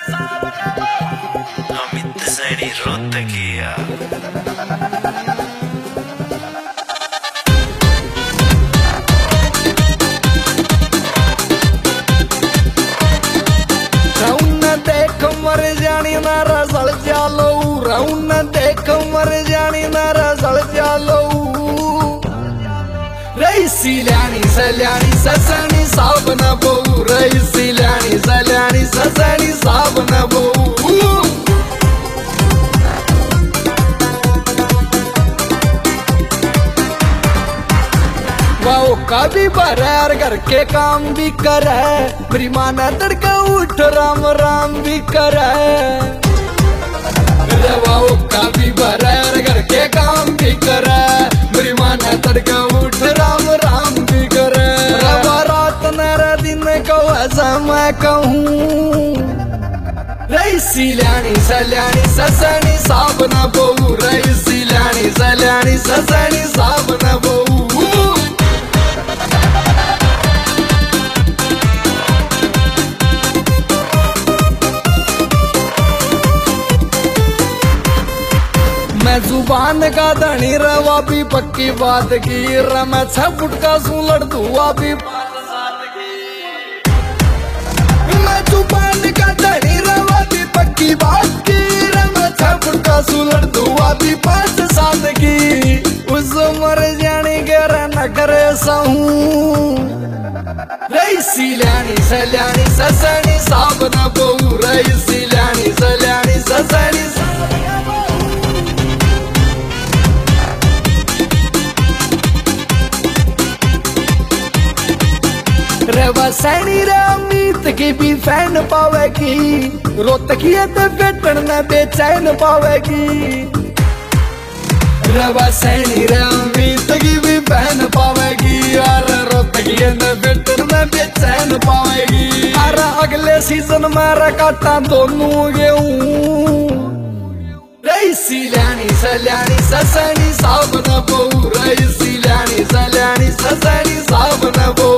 अमित सैनी रोहतकिया देख मर जानी ना रसल चालो रउन देख मर जानी ना रसल चालो रईसी ल्याणी सल्याणी ससनी साब न बहु रईसी ल्याणी सल्याणी ससनी साब न बहु वो कभी बरैर घर के काम भी करे मेरी माना तड़का उठ राम राम भी करे वो कभी बरैर घर के काम भी करे मेरी माना तड़का उठ राम राम भी करे रात नर दिन को ऐसा मैं कहूँ रईसी ल्याणी सल्याणी ससनी साब न बहु रईसी ल्याणी सल्याणी ससनी साब न बहु मैं जुबान का धनी रवा भी पक्की बात की मैं 6 फुट का सुलड़ धुआ भी 5 साल की मैं जुबान का धनी रवा भी पक्की बात की मैं 6 फुट का सुलड़ धुआ भी 5 साल की उस उम्र जानी कर न करे सहूं रईसी ल्याणी सल्याणी ससनी साब न बहु रईसी ल्याणी सल्याणी ससनी रवा सैनी अमित की भी फैन पावेगी रोहतकिया ते बेटन न बेचैन पावेगी रवा सैनी अमित की भी फैन पावेगी और रोहतकिया ते बेटन न बेचैन पावेगी और अगले सीजन में रकाटा दोनों गेहूं रईसी ल्याणी सल्याणी ससनी साब न बहु रईसी ल्याणी सल्याणी ससनी साब न बहु